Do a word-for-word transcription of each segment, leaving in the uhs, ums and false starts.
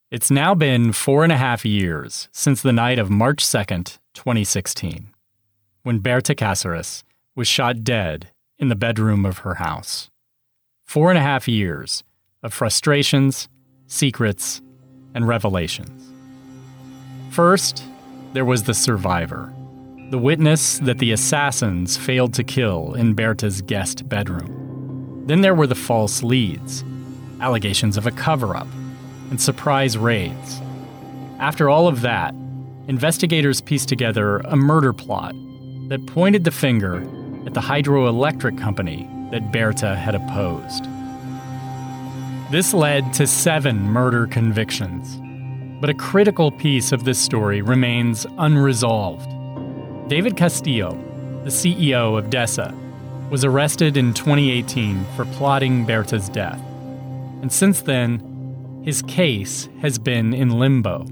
It's now been four and a half years since the night of March second, twenty sixteen, when Berta Cáceres was shot dead in the bedroom of her house. Four and a half years of frustrations, secrets, and revelations. First, there was the survivor, the witness that the assassins failed to kill in Berta's guest bedroom. Then there were the false leads, allegations of a cover-up, and surprise raids. After all of that, investigators pieced together a murder plot that pointed the finger at the hydroelectric company that Berta had opposed. This led to seven murder convictions, but a critical piece of this story remains unresolved. David Castillo, the C E O of DESA, was arrested in twenty eighteen for plotting Berta's death, and since then, his case has been in limbo.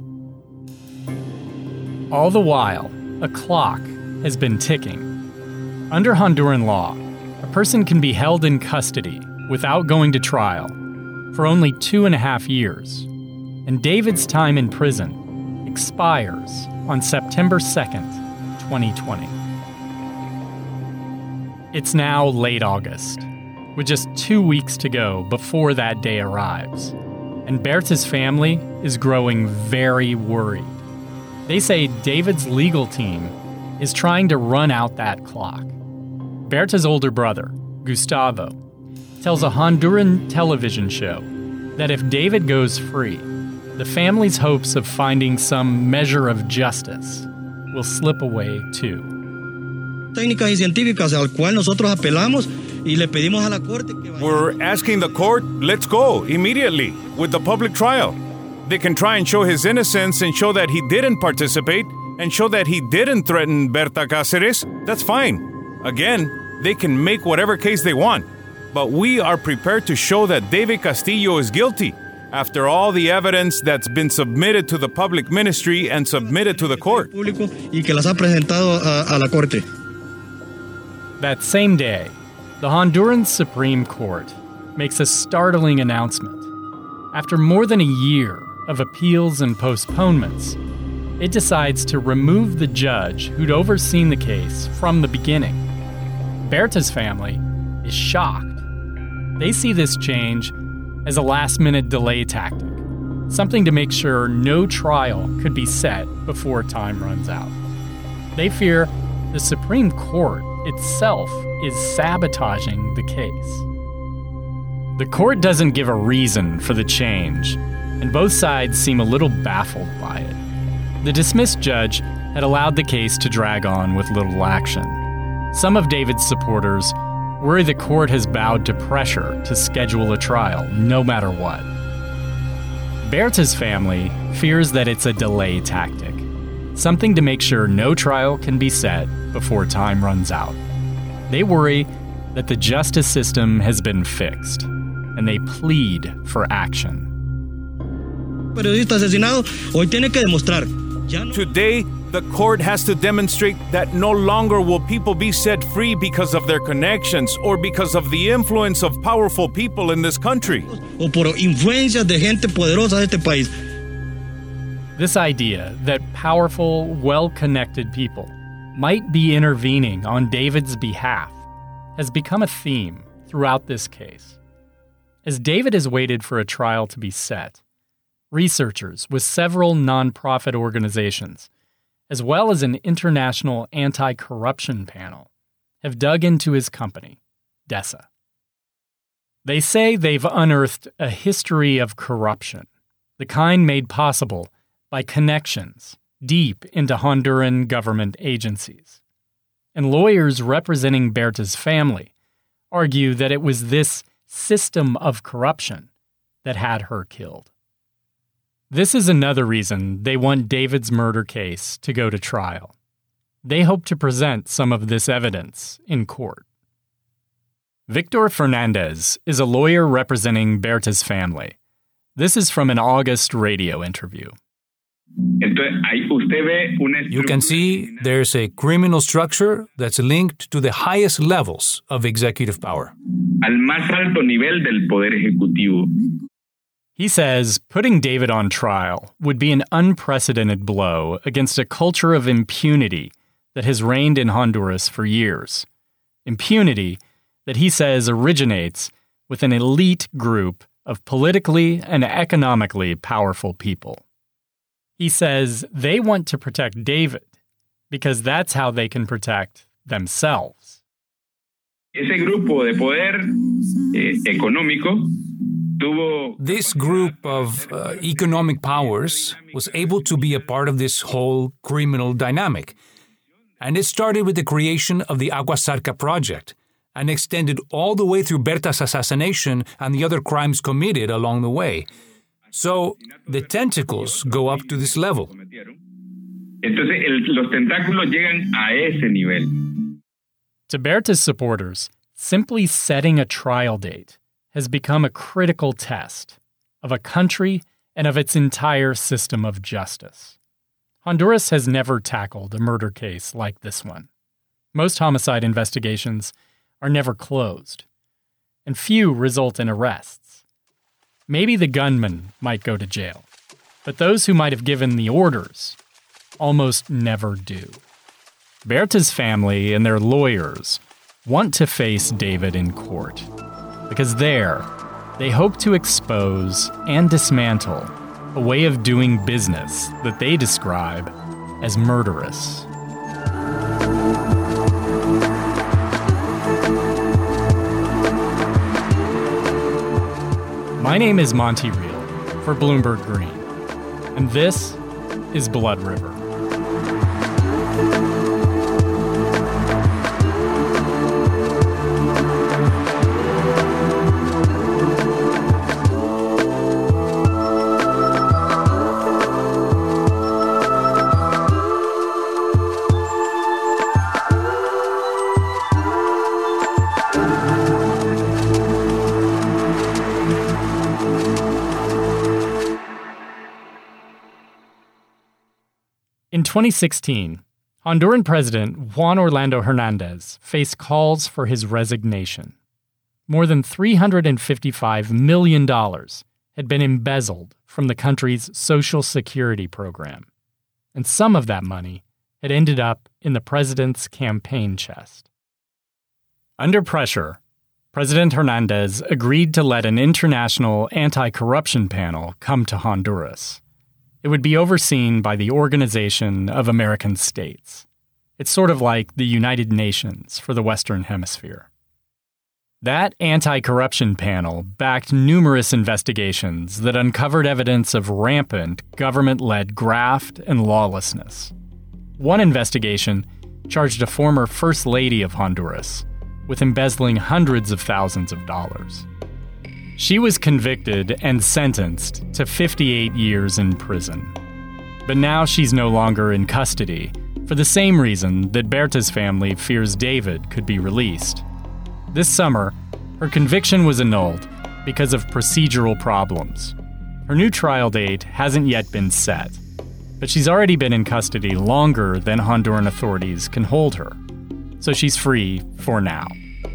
All the while, a clock has been ticking. Under Honduran law, a person can be held in custody without going to trial for only two and a half years, and David's time in prison expires on September second, twenty twenty. It's now late August, with just two weeks to go before that day arrives, and Berta's family is growing very worried. They say David's legal team is trying to run out that clock. Berta's older brother, Gustavo, tells a Honduran television show that if David goes free, the family's hopes of finding some measure of justice will slip away too. Técnicas y científicas al cual nosotros apelamos y le pedimos a la corte que We're asking the court, let's go immediately with the public trial. They can try and show his innocence and show that he didn't participate and show that he didn't threaten Berta Cáceres. That's fine. Again, they can make whatever case they want. But we are prepared to show that David Castillo is guilty after all the evidence that's been submitted to the public ministry and submitted to the court. Y que las ha presentado a, a la corte. That same day, the Honduran Supreme Court makes a startling announcement. After more than a year of appeals and postponements, it decides to remove the judge who'd overseen the case from the beginning. Berta's family is shocked. They see this change as a last-minute delay tactic, something to make sure no trial could be set before time runs out. They fear the Supreme Court itself is sabotaging the case. The court doesn't give a reason for the change, and both sides seem a little baffled by it. The dismissed judge had allowed the case to drag on with little action. Some of David's supporters worry the court has bowed to pressure to schedule a trial, no matter what. Berta's family fears that it's a delay tactic, something to make sure no trial can be set before time runs out. They worry that the justice system has been fixed, and they plead for action. Periodista asesinado hoy tiene que demostrar. Today, the court has to demonstrate that no longer will people be set free because of their connections or because of the influence of powerful people in this country. O por influencias de gente poderosa de este país. This idea that powerful, well-connected people might be intervening on David's behalf has become a theme throughout this case. As David has waited for a trial to be set, researchers with several nonprofit organizations, as well as an international anti-corruption panel, have dug into his company, DESA. They say they've unearthed a history of corruption, the kind made possible by connections deep into Honduran government agencies. And lawyers representing Berta's family argue that it was this system of corruption that had her killed. This is another reason they want David's murder case to go to trial. They hope to present some of this evidence in court. Victor Fernandez is a lawyer representing Berta's family. This is from an August radio interview. You can see there's a criminal structure that's linked to the highest levels of executive power. He He says putting David on trial would be an unprecedented blow against a culture of impunity that has reigned in Honduras for years. Impunity that he says originates with an elite group of politically and economically powerful people. He says they want to protect David because that's how they can protect themselves. Ese grupo de poder eh, económico tuvo... This group of uh, economic powers was able to be a part of this whole criminal dynamic. And it started with the creation of the Agua Zarca project and extended all the way through Berta's assassination and the other crimes committed along the way. So the tentacles go up to this level. Entonces el, los tentáculos llegan a ese nivel. To Berta's supporters, simply setting a trial date has become a critical test of a country and of its entire system of justice. Honduras has never tackled a murder case like this one. Most homicide investigations are never closed, and few result in arrests. Maybe the gunman might go to jail, but those who might have given the orders almost never do. Berta's family and their lawyers want to face David in court, because there, they hope to expose and dismantle a way of doing business that they describe as murderous. My name is Monty Reel for Bloomberg Green, and this is Blood River. In twenty sixteen, Honduran President Juan Orlando Hernandez faced calls for his resignation. More than three hundred fifty-five million dollars had been embezzled from the country's Social Security program, and some of that money had ended up in the president's campaign chest. Under pressure, President Hernandez agreed to let an international anti-corruption panel come to Honduras. It would be overseen by the Organization of American States. It's sort of like the United Nations for the Western Hemisphere. That anti-corruption panel backed numerous investigations that uncovered evidence of rampant government-led graft and lawlessness. One investigation charged a former First Lady of Honduras with embezzling hundreds of thousands of dollars. She was convicted and sentenced to fifty-eight years in prison. But now she's no longer in custody for the same reason that Berta's family fears David could be released. This summer, her conviction was annulled because of procedural problems. Her new trial date hasn't yet been set, but she's already been in custody longer than Honduran authorities can hold her, so she's free for now.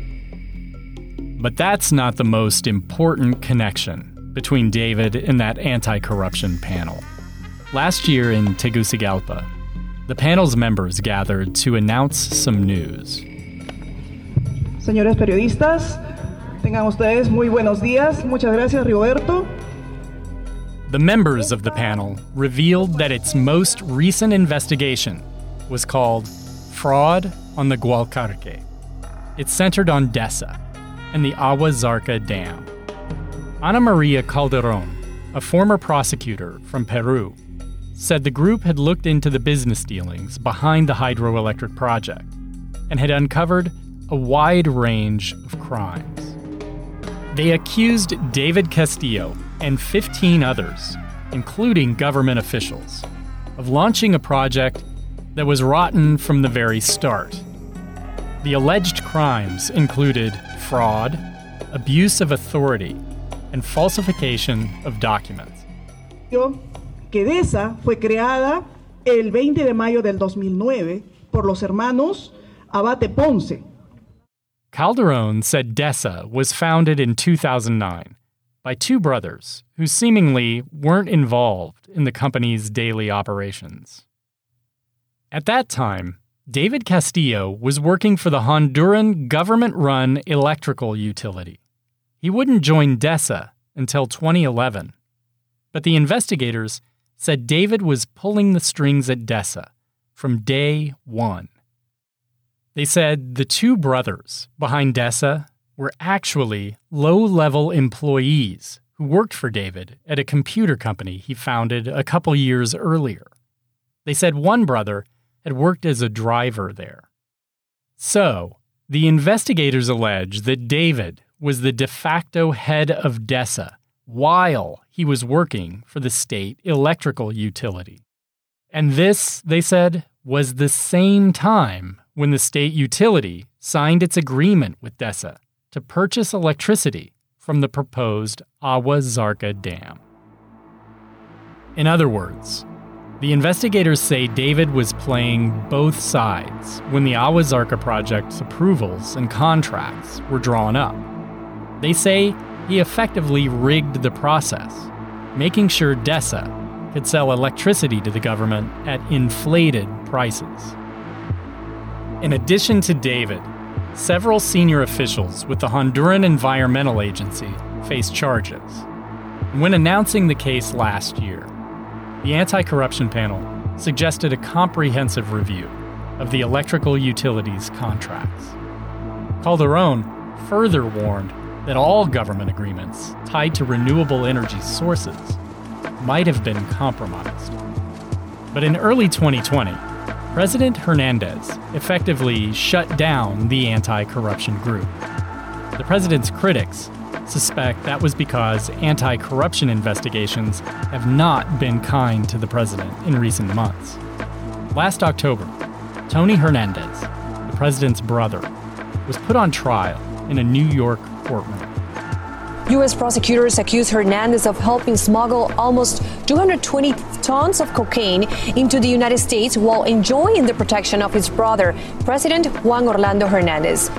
But that's not the most important connection between David and that anti-corruption panel. Last year in Tegucigalpa, the panel's members gathered to announce some news. Señores periodistas, tengan ustedes muy buenos días. Muchas gracias, Roberto. The members of the panel revealed that its most recent investigation was called Fraud on the Gualcarque. It centered on DESA and the Agua Zarca Dam. Ana Maria Calderon, a former prosecutor from Peru, said the group had looked into the business dealings behind the hydroelectric project and had uncovered a wide range of crimes. They accused David Castillo and fifteen others, including government officials, of launching a project that was rotten from the very start. The alleged crimes included fraud, abuse of authority, and falsification of documents. Que DESA fue creada el veinte de mayo del dos mil nueve por los hermanos Abate Ponce. Calderon said DESA was founded in two thousand nine by two brothers who seemingly weren't involved in the company's daily operations. At that time, David Castillo was working for the Honduran government-run electrical utility. He wouldn't join DESA until twenty eleven, but the investigators said David was pulling the strings at DESA from day one. They said the two brothers behind DESA were actually low-level employees who worked for David at a computer company he founded a couple years earlier. They said one brother had worked as a driver there. So, the investigators allege that David was the de facto head of DESA while he was working for the state electrical utility. And this, they said, was the same time when the state utility signed its agreement with DESA to purchase electricity from the proposed Agua Zarca Dam. In other words, the investigators say David was playing both sides when the Agua Zarca project's approvals and contracts were drawn up. They say he effectively rigged the process, making sure DESA could sell electricity to the government at inflated prices. In addition to David, several senior officials with the Honduran Environmental Agency faced charges. When announcing the case last year, the anti-corruption panel suggested a comprehensive review of the electrical utilities contracts. Calderon further warned that all government agreements tied to renewable energy sources might have been compromised. But in early twenty twenty, President Hernandez effectively shut down the anti-corruption group. The president's critics suspect that was because anti-corruption investigations have not been kind to the president in recent months. Last October, Tony Hernandez, the president's brother, was put on trial in a New York courtroom. U S prosecutors accuse Hernandez of helping smuggle almost two hundred twenty tons of cocaine into the United States while enjoying the protection of his brother, President Juan Orlando Hernandez.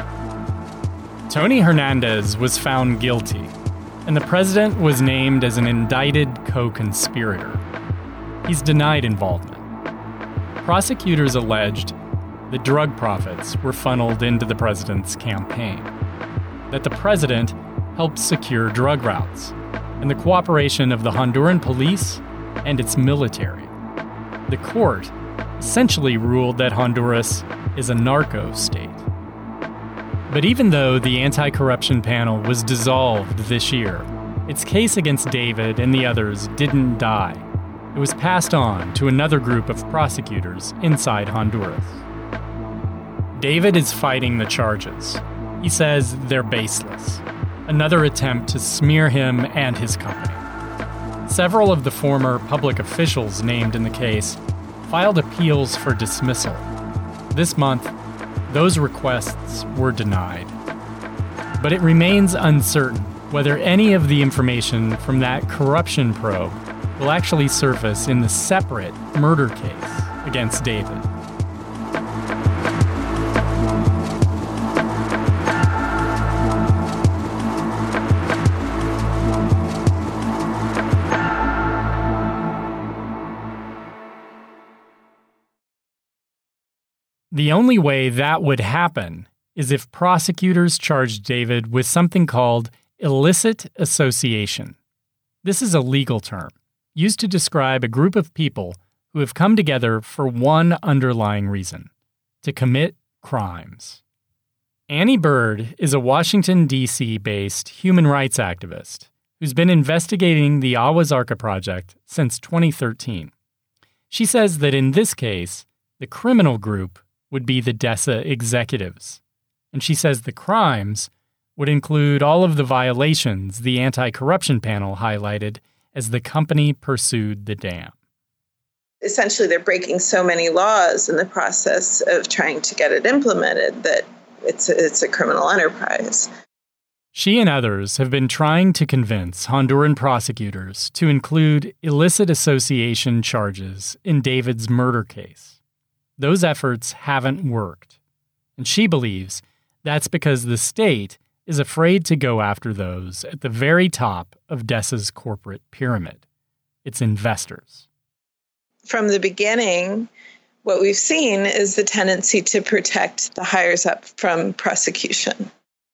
Tony Hernandez was found guilty, and the president was named as an indicted co-conspirator. He's denied involvement. Prosecutors alleged that drug profits were funneled into the president's campaign, that the president helped secure drug routes, and the cooperation of the Honduran police and its military. The court essentially ruled that Honduras is a narco state. But even though the anti-corruption panel was dissolved this year, its case against David and the others didn't die. It was passed on to another group of prosecutors inside Honduras. David is fighting the charges. He says they're baseless. Another attempt to smear him and his company. Several of the former public officials named in the case filed appeals for dismissal. This month, those requests were denied. But it remains uncertain whether any of the information from that corruption probe will actually surface in the separate murder case against David. The only way that would happen is if prosecutors charged David with something called illicit association. This is a legal term used to describe a group of people who have come together for one underlying reason: to commit crimes. Annie Bird is a Washington, D C-based human rights activist who's been investigating the Agua Zarca project since twenty thirteen. She says that in this case, the criminal group would be the DESA executives, and she says the crimes would include all of the violations the anti-corruption panel highlighted as the company pursued the dam. Essentially, they're breaking so many laws in the process of trying to get it implemented that it's a, it's a criminal enterprise. She and others have been trying to convince Honduran prosecutors to include illicit association charges in David's murder case. Those efforts haven't worked, and she believes that's because the state is afraid to go after those at the very top of DESA's corporate pyramid, its investors. From the beginning, what we've seen is the tendency to protect the hires up from prosecution.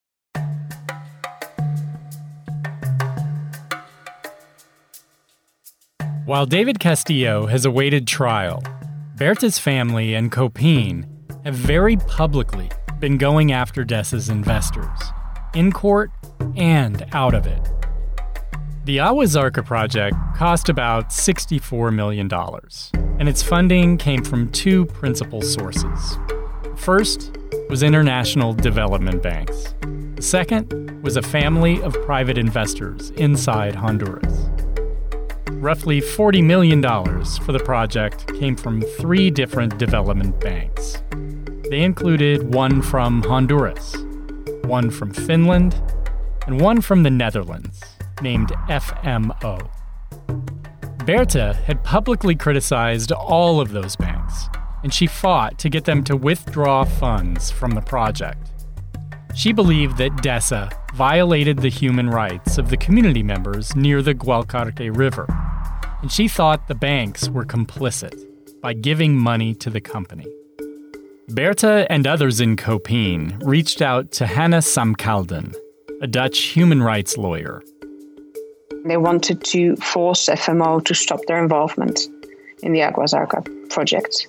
While David Castillo has awaited trial, Berta's family and Copin have very publicly been going after DESA's investors, in court and out of it. The Agua Zarca project cost about sixty-four million dollars, and its funding came from two principal sources. First was international development banks. The second was a family of private investors inside Honduras. Roughly forty million dollars for the project came from three different development banks. They included one from Honduras, one from Finland, and one from the Netherlands, named F M O. Berta had publicly criticized all of those banks, and she fought to get them to withdraw funds from the project. She believed that DESA violated the human rights of the community members near the Gualcarque River, and she thought the banks were complicit by giving money to the company. Berta and others in Copin reached out to Hannah Samkalden, a Dutch human rights lawyer. They wanted to force F M O to stop their involvement in the Agua Zarca project.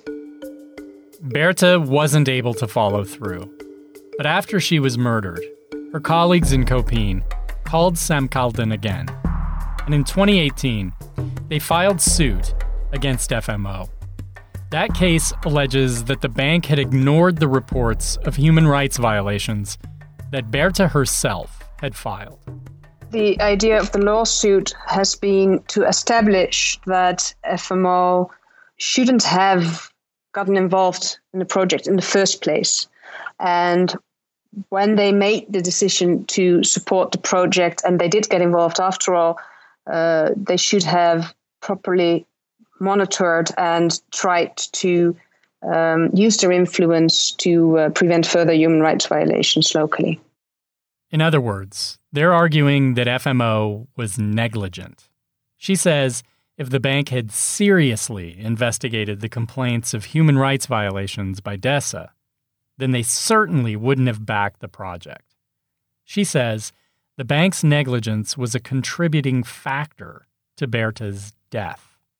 Berta wasn't able to follow through, but after she was murdered, her colleagues in Copin called Samkalden again, and in twenty eighteen, they filed suit against F M O. That case alleges that the bank had ignored the reports of human rights violations that Berta herself had filed. The idea of the lawsuit has been to establish that F M O shouldn't have gotten involved in the project in the first place. And when they made the decision to support the project, and they did get involved after all, uh, they should have properly monitored and tried to um, use their influence to uh, prevent further human rights violations locally. In other words, they're arguing that F M O was negligent. She says if the bank had seriously investigated the complaints of human rights violations by DESA, then they certainly wouldn't have backed the project. She says the bank's negligence was a contributing factor to Berta's death.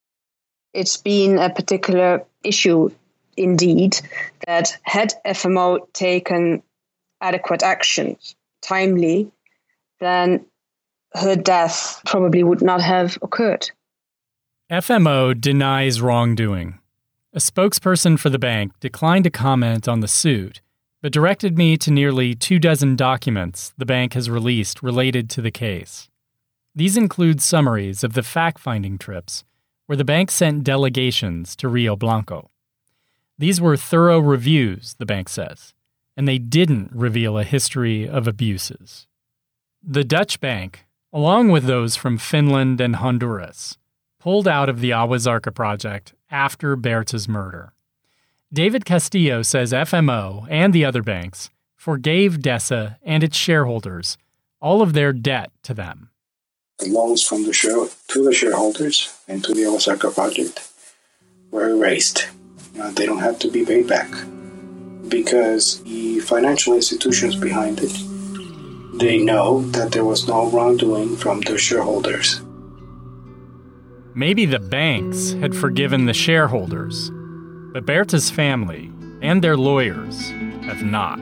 It's been a particular issue, indeed, that had F M O taken adequate action timely, then her death probably would not have occurred. F M O denies wrongdoing. A spokesperson for the bank declined to comment on the suit, but directed me to nearly two dozen documents the bank has released related to the case. These include summaries of the fact-finding trips where the bank sent delegations to Rio Blanco. These were thorough reviews, the bank says, and they didn't reveal a history of abuses. The Dutch bank, along with those from Finland and Honduras, pulled out of the Agua Zarca project after Berta's murder. David Castillo says F M O and the other banks forgave DESA and its shareholders all of their debt to them. The loans from the share to the shareholders and to the Agua Zarca project were erased. Uh, they don't have to be paid back because the financial institutions behind it, they know that there was no wrongdoing from the shareholders. Maybe the banks had forgiven the shareholders, but Berta's family and their lawyers have not.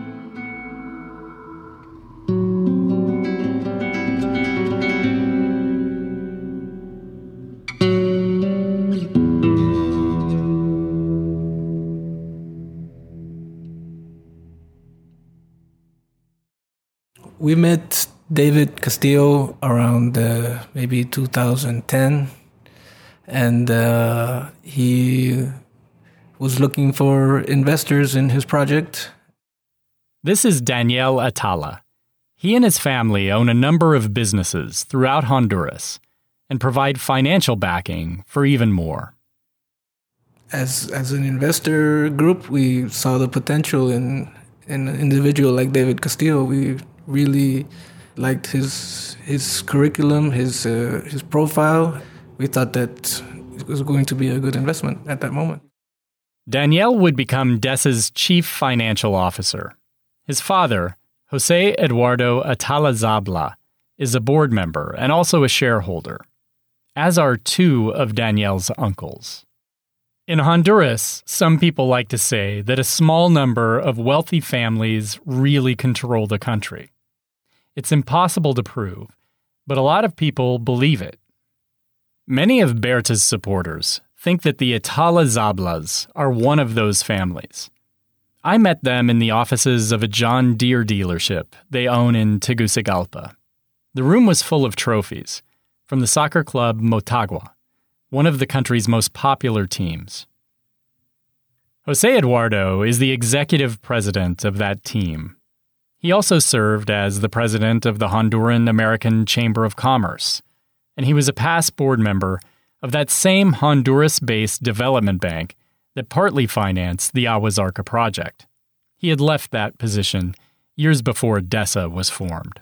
We met David Castillo around uh, maybe two thousand ten, and uh, he was looking for investors in his project. This is Daniel Atala. He and his family own a number of businesses throughout Honduras and provide financial backing for even more. As as an investor group, we saw the potential in, in an individual like David Castillo. We really liked his his curriculum, his uh, his profile. We thought that it was going to be a good investment at that moment. Daniel would become DESA's chief financial officer. His father, Jose Eduardo Atala-Zabla, is a board member and also a shareholder, as are two of Daniel's uncles. In Honduras, some people like to say that a small number of wealthy families really control the country. It's impossible to prove, but a lot of people believe it. Many of Berta's supporters think that the Atala-Zablas are one of those families. I met them in the offices of a John Deere dealership they own in Tegucigalpa. The room was full of trophies from the soccer club Motagua, one of the country's most popular teams. Jose Eduardo is the executive president of that team. He also served as the president of the Honduran American Chamber of Commerce, and he was a past board member of that same Honduras-based development bank that partly financed the Agua Zarca project. He had left that position years before DESA was formed.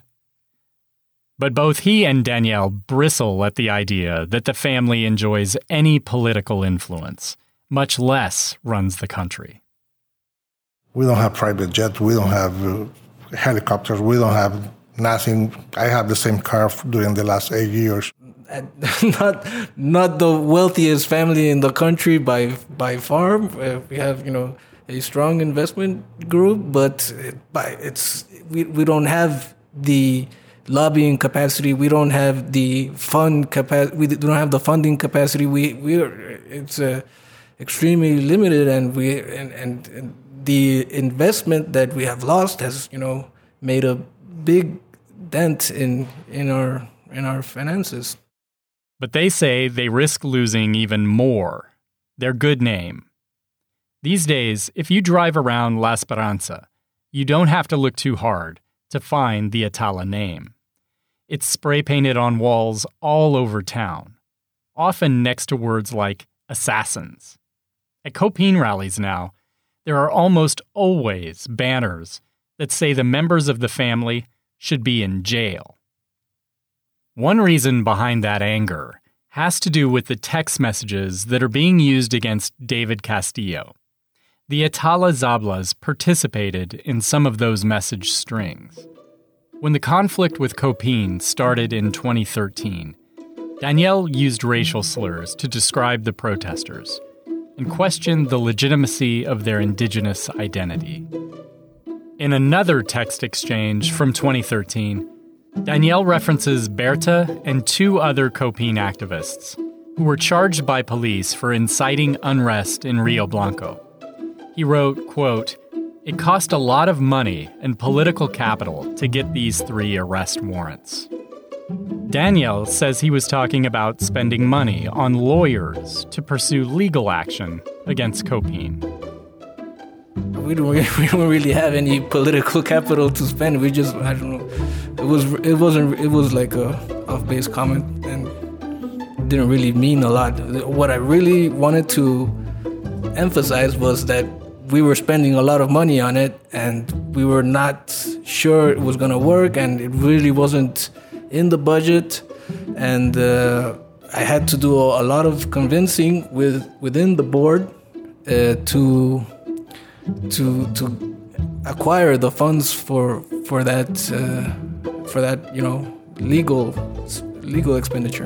But both he and Daniel bristle at the idea that the family enjoys any political influence, much less runs the country. We don't have private jets. We don't have uh, helicopters. We don't have nothing. I have the same car during the last eight years. not not the wealthiest family in the country by by far. Uh, we have, you know, a strong investment group, but it, by it's we we don't have the lobbying capacity. We don't have the fund capacity. We don't have the funding capacity. We we are, it's uh, extremely limited, and we and, and and the investment that we have lost has, you know, made a big dent in in our in our finances. But they say they risk losing even more: their good name. These days, if you drive around La Esperanza, you don't have to look too hard to find the Atala name. It's spray-painted on walls all over town, often next to words like assassins. At Copine rallies now, there are almost always banners that say the members of the family should be in jail. One reason behind that anger has to do with the text messages that are being used against David Castillo. The Atala-Zablas participated in some of those message strings. When the conflict with Copine started in twenty thirteen, Daniel used racial slurs to describe the protesters and questioned the legitimacy of their indigenous identity. In another text exchange from twenty thirteen, Daniel references Berta and two other Copine activists who were charged by police for inciting unrest in Rio Blanco. He wrote, quote, "It cost a lot of money and political capital to get these three arrest warrants." Daniel says he was talking about spending money on lawyers to pursue legal action against Copine. We don't, we don't really have any political capital to spend. We just, I don't know. It was, it wasn't, it was like a off-base comment, and it didn't really mean a lot. What I really wanted to emphasize was that we were spending a lot of money on it, and we were not sure it was going to work, and it really wasn't in the budget. And uh, I had to do a lot of convincing with within the board uh, to to to acquire the funds for for that uh, for that you know legal legal expenditure.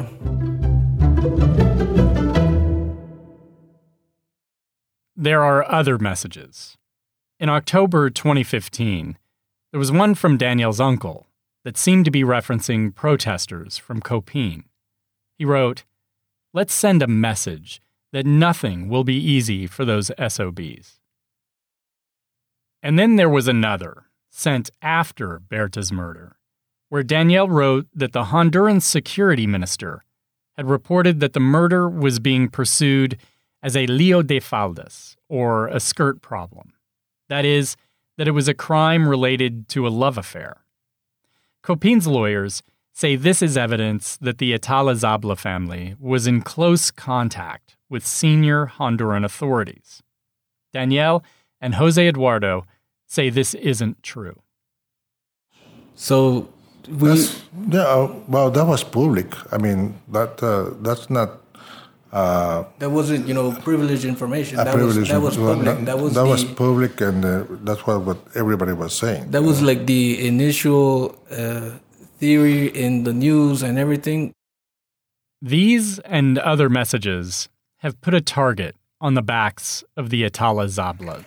There are other messages. In October twenty fifteen, there was one from Daniel's uncle that seemed to be referencing protesters from Copine. He wrote, "Let's send a message that nothing will be easy for those S O Bs." And then there was another, sent after Berta's murder, where Daniel wrote that the Honduran security minister had reported that the murder was being pursued as a lío de faldas, or a skirt problem. That is, that it was a crime related to a love affair. Copine's lawyers say this is evidence that the Atala-Zabla family was in close contact with senior Honduran authorities. Daniel and Jose Eduardo say this isn't true. So we... That's, yeah, well, that was public. I mean, that uh, that's not... Uh, that wasn't, you know, privileged information. That privileged was that was public. That, that was that the, was public, and uh, that's what, what everybody was saying. That was like the initial uh, theory in the news and everything. These and other messages have put a target on the backs of the Atala Zablas.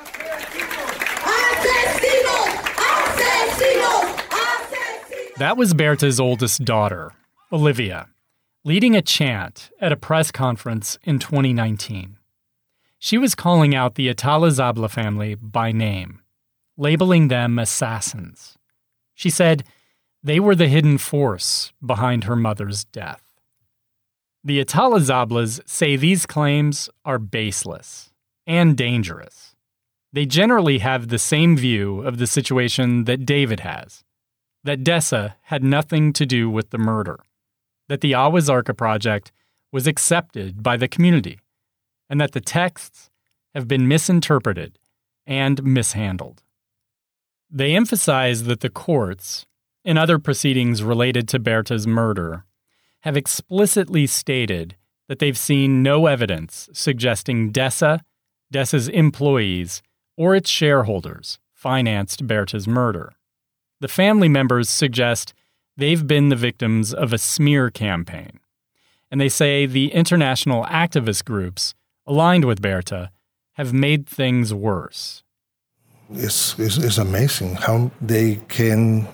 That was Berta's oldest daughter, Olivia, leading a chant at a press conference in twenty nineteen. She was calling out the Atala Zabla family by name, labeling them assassins. She said they were the hidden force behind her mother's death. The Atala Zablas say these claims are baseless and dangerous. They generally have the same view of the situation that David has, that Dessa had nothing to do with the murder, that the Awazarka project was accepted by the community, and that the texts have been misinterpreted and mishandled. They emphasize that the courts, in other proceedings related to Berta's murder, have explicitly stated that they've seen no evidence suggesting Dessa, Dessa's employees, or its shareholders financed Berta's murder. The family members suggest they've been the victims of a smear campaign, and they say the international activist groups aligned with Berta have made things worse. It's, it's, it's amazing how they can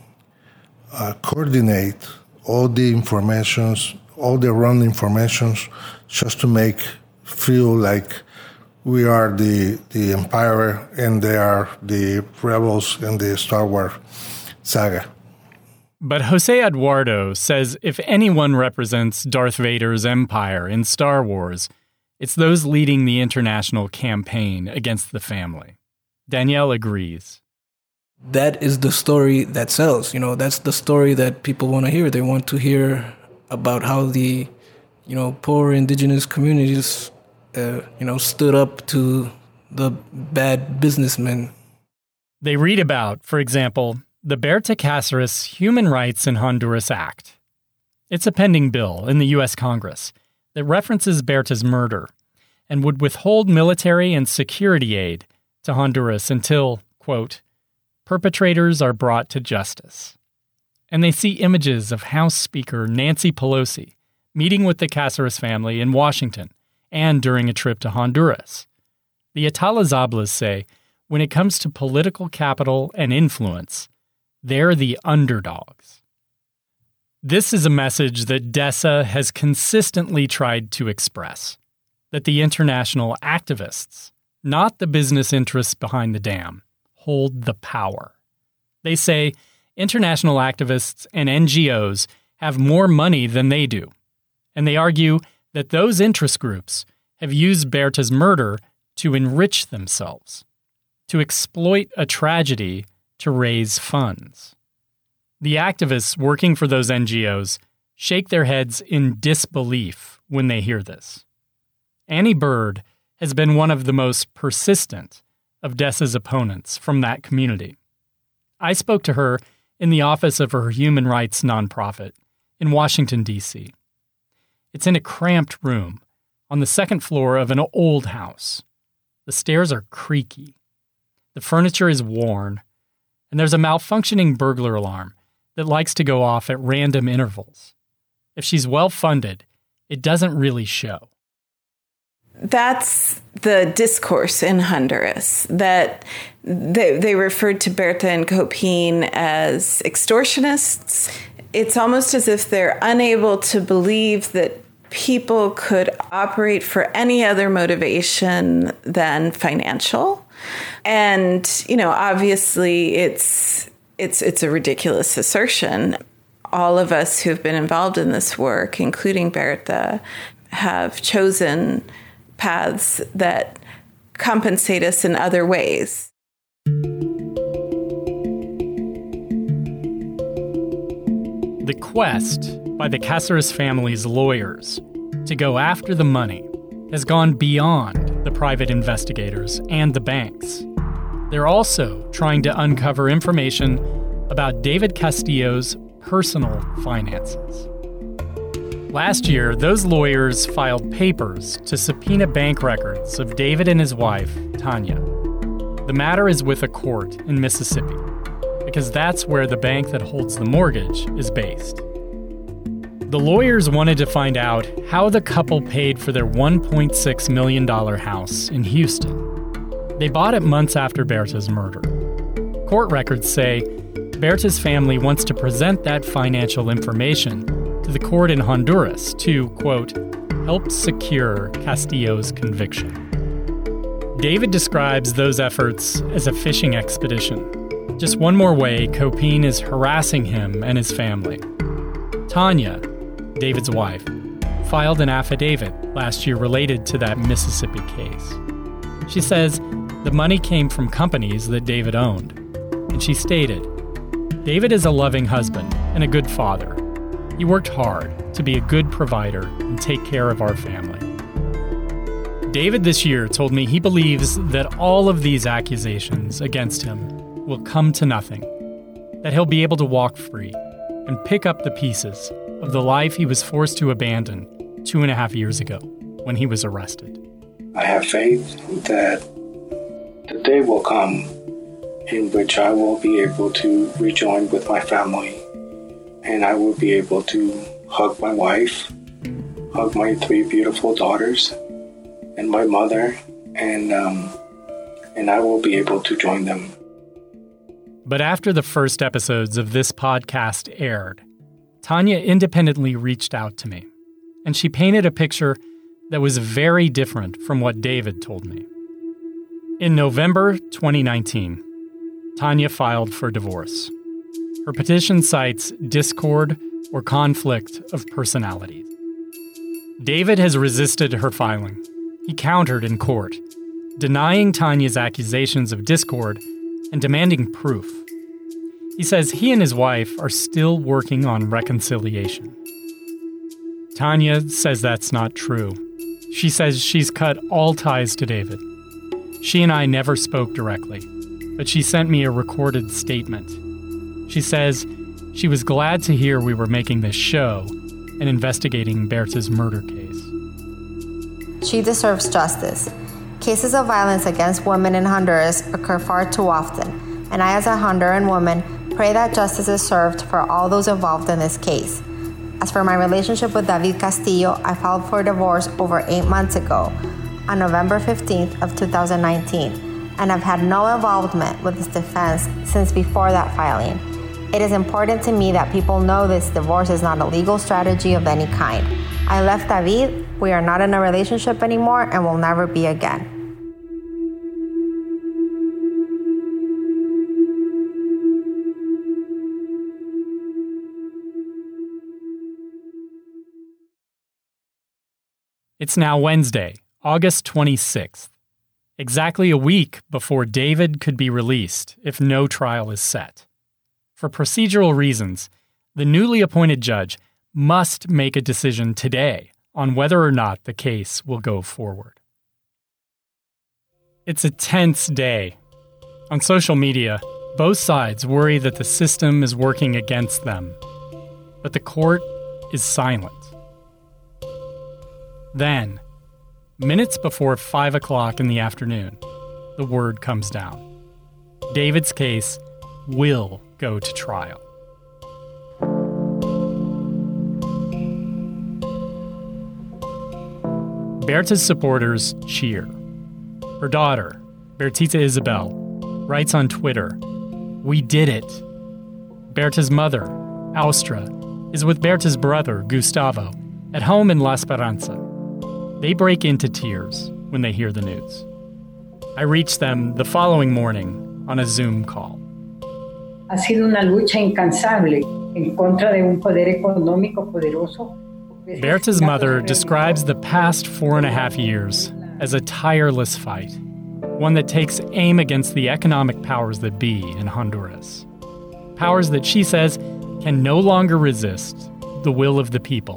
uh, coordinate all the informations, all the wrong informations, just to make feel like we are the the empire and they are the rebels in the Star Wars saga. But Jose Eduardo says if anyone represents Darth Vader's empire in Star Wars, it's those leading the international campaign against the family. Danielle agrees. That is the story that sells. You know, that's the story that people want to hear. They want to hear about how the, you know, poor indigenous communities, uh, you know, stood up to the bad businessmen. They read about, for example, the Berta Cáceres Human Rights in Honduras Act. It's a pending bill in the U S Congress that references Berta's murder and would withhold military and security aid to Honduras until, quote, perpetrators are brought to justice. And they see images of House Speaker Nancy Pelosi meeting with the Cáceres family in Washington and during a trip to Honduras. The Atala Zablas say when it comes to political capital and influence, they're the underdogs. This is a message that Dessa has consistently tried to express, that the international activists, not the business interests behind the dam, hold the power. They say international activists and N G Os have more money than they do, and they argue that those interest groups have used Berta's murder to enrich themselves, to exploit a tragedy to raise funds. The activists working for those N G Os shake their heads in disbelief when they hear this. Annie Bird has been one of the most persistent of Dessa's opponents from that community. I spoke to her in the office of her human rights nonprofit in Washington, D C It's in a cramped room on the second floor of an old house. The stairs are creaky. The furniture is worn, and there's a malfunctioning burglar alarm that likes to go off at random intervals. If she's well-funded, it doesn't really show. That's the discourse in Honduras, that they, they referred to Berta and Copin as extortionists. It's almost as if they're unable to believe that people could operate for any other motivation than financial. And, you know, obviously it's it's it's a ridiculous assertion. All of us who've been involved in this work, including Berta, have chosen paths that compensate us in other ways. The quest by the Cáceres family's lawyers to go after the money has gone beyond the private investigators and the banks. They're also trying to uncover information about David Castillo's personal finances. Last year, those lawyers filed papers to subpoena bank records of David and his wife, Tanya. The matter is with a court in Mississippi, because that's where the bank that holds the mortgage is based. The lawyers wanted to find out how the couple paid for their one point six million dollars house in Houston. They bought it months after Berta's murder. Court records say Berta's family wants to present that financial information to the court in Honduras to, quote, help secure Castillo's conviction. David describes those efforts as a fishing expedition. Just one more way Copine is harassing him and his family. Tanya, David's wife, filed an affidavit last year related to that Mississippi case. She says the money came from companies that David owned. And she stated, David is a loving husband and a good father. He worked hard to be a good provider and take care of our family. David this year told me he believes that all of these accusations against him will come to nothing, that he'll be able to walk free and pick up the pieces of the life he was forced to abandon two and a half years ago when he was arrested. I have faith that the day will come in which I will be able to rejoin with my family, and I will be able to hug my wife, hug my three beautiful daughters, and my mother, and um, and I will be able to join them. But after the first episodes of this podcast aired, Tanya independently reached out to me, and she painted a picture that was very different from what David told me. In November twenty nineteen, Tanya filed for divorce. Her petition cites discord or conflict of personalities. David has resisted her filing. He countered in court, denying Tanya's accusations of discord and demanding proof. He says he and his wife are still working on reconciliation. Tanya says that's not true. She says she's cut all ties to David. She and I never spoke directly, but she sent me a recorded statement. She says she was glad to hear we were making this show and investigating Berta's murder case. She deserves justice. Cases of violence against women in Honduras occur far too often, and I, as a Honduran woman, pray that justice is served for all those involved in this case. As for my relationship with David Castillo, I filed for divorce over eight months ago, on November fifteenth of two thousand nineteen, and I've had no involvement with this defense since before that filing. It is important to me that people know this divorce is not a legal strategy of any kind. I left David, we are not in a relationship anymore, and will never be again. It's now Wednesday, August twenty-sixth, exactly a week before David could be released if no trial is set. For procedural reasons, the newly appointed judge must make a decision today on whether or not the case will go forward. It's a tense day. On social media, both sides worry that the system is working against them, but the court is silent. Then, minutes before five o'clock in the afternoon, the word comes down. David's case will go to trial. Berta's supporters cheer. Her daughter, Bertita Isabel, writes on Twitter, "We did it." Berta's mother, Austra, is with Berta's brother, Gustavo, at home in La Esperanza. They break into tears when they hear the news. I reached them the following morning on a Zoom call. Ha sido una lucha incansable en contra de un poder económico poderoso. Berta's mother describes the past four and a half years as a tireless fight, one that takes aim against the economic powers that be in Honduras. Powers that she says can no longer resist the will of the people.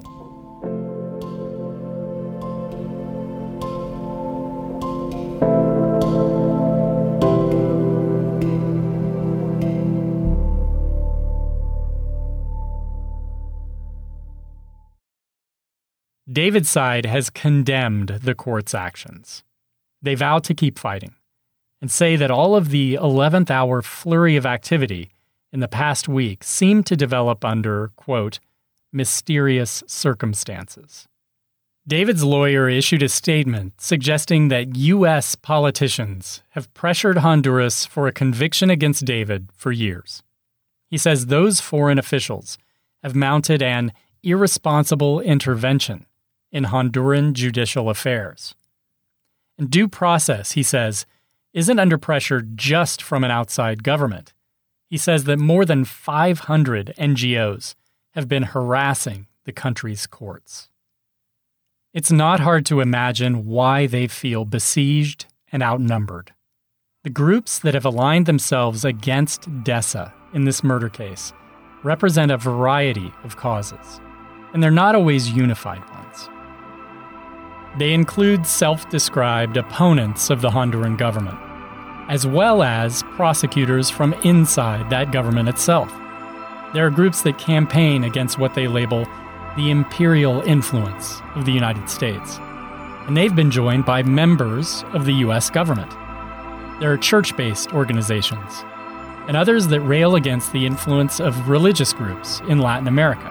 David's side has condemned the court's actions. They vow to keep fighting and say that all of the eleventh hour flurry of activity in the past week seemed to develop under, quote, mysterious circumstances. David's lawyer issued a statement suggesting that U S politicians have pressured Honduras for a conviction against David for years. He says those foreign officials have mounted an irresponsible intervention in Honduran judicial affairs. And due process, he says, isn't under pressure just from an outside government. He says that more than five hundred N G Os have been harassing the country's courts. It's not hard to imagine why they feel besieged and outnumbered. The groups that have aligned themselves against DESA in this murder case represent a variety of causes, and they're not always unified ones. They include self-described opponents of the Honduran government, as well as prosecutors from inside that government itself. There are groups that campaign against what they label the imperial influence of the United States, and they've been joined by members of the U S government. There are church-based organizations, and others that rail against the influence of religious groups in Latin America.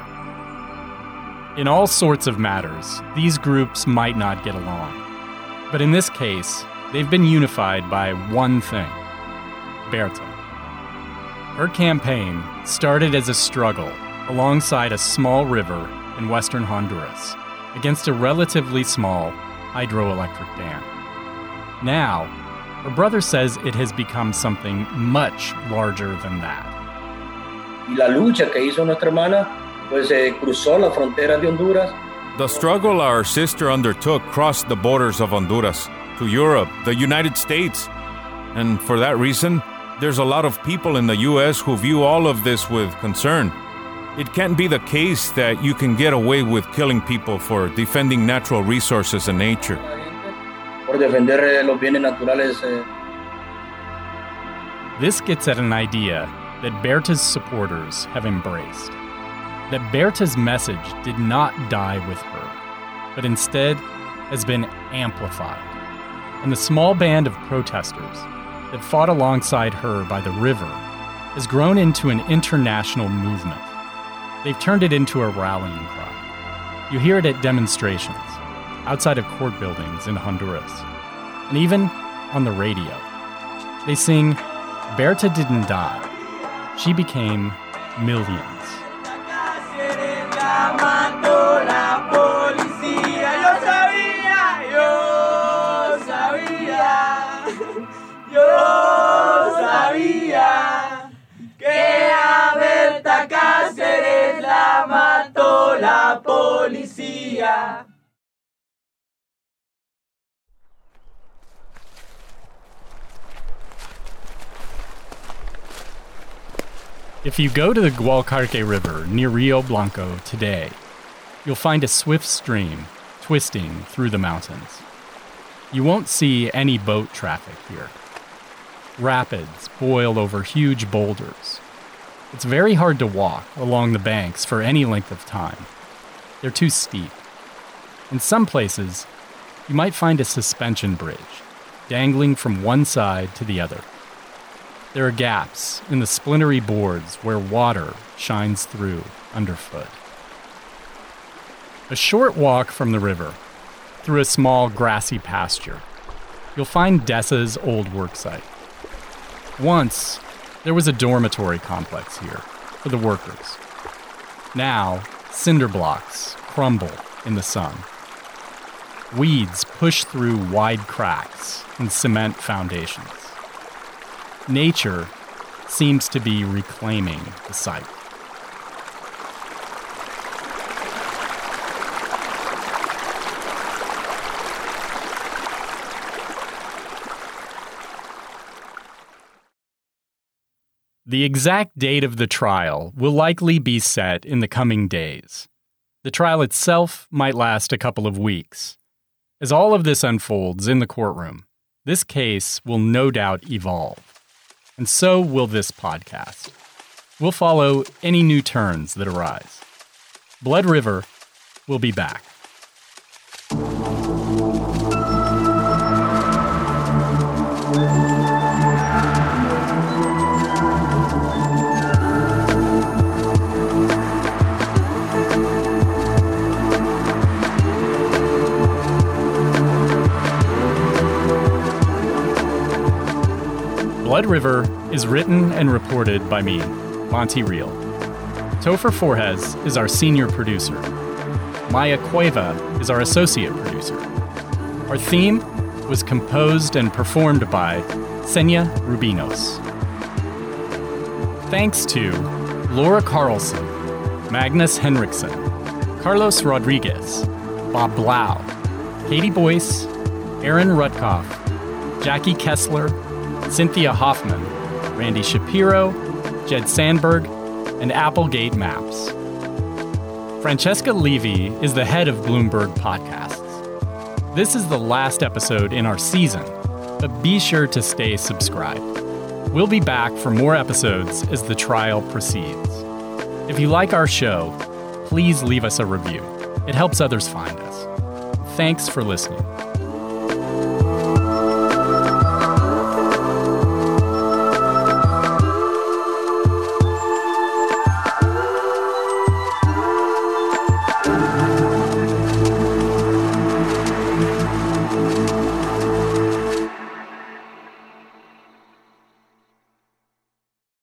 In all sorts of matters, these groups might not get along. But in this case, they've been unified by one thing: Berta. Her campaign started as a struggle alongside a small river in western Honduras against a relatively small hydroelectric dam. Now, her brother says it has become something much larger than that. Y la lucha que hizo nuestra hermana, pues eh, cruzó la frontera de Honduras. The struggle our sister undertook crossed the borders of Honduras to Europe, the United States. And for that reason, there's a lot of people in the U S who view all of this with concern. It can't be the case that you can get away with killing people for defending natural resources and nature. Por defender los bienes naturales. This gets at an idea that Berta's supporters have embraced. That Berta's message did not die with her, but instead has been amplified. And the small band of protesters that fought alongside her by the river has grown into an international movement. They've turned it into a rallying cry. You hear it at demonstrations, outside of court buildings in Honduras, and even on the radio. They sing, "Berta didn't die. She became millions." If you go to the Gualcarque River near Rio Blanco today, you'll find a swift stream twisting through the mountains. You won't see any boat traffic here. Rapids boil over huge boulders. It's very hard to walk along the banks for any length of time. They're too steep. In some places, you might find a suspension bridge dangling from one side to the other. There are gaps in the splintery boards where water shines through underfoot. A short walk from the river, through a small grassy pasture, you'll find DESA's old worksite. Once, there was a dormitory complex here for the workers. Now, cinder blocks crumble in the sun. Weeds push through wide cracks in cement foundations. Nature seems to be reclaiming the site. The exact date of the trial will likely be set in the coming days. The trial itself might last a couple of weeks. As all of this unfolds in the courtroom, this case will no doubt evolve. And so will this podcast. We'll follow any new turns that arise. Blood River will be back. Blood River is written and reported by me, Monty Reel. Topher Forhes is our senior producer. Maya Cueva is our associate producer. Our theme was composed and performed by Senya Rubinos. Thanks to Laura Carlson, Magnus Henriksen, Carlos Rodriguez, Bob Blau, Katie Boyce, Aaron Rutkoff, Jackie Kessler, Cynthia Hoffman, Randy Shapiro, Jed Sandberg, and Applegate Maps. Francesca Levy is the head of Bloomberg Podcasts. This is the last episode in our season, but be sure to stay subscribed. We'll be back for more episodes as the trial proceeds. If you like our show, please leave us a review. It helps others find us. Thanks for listening.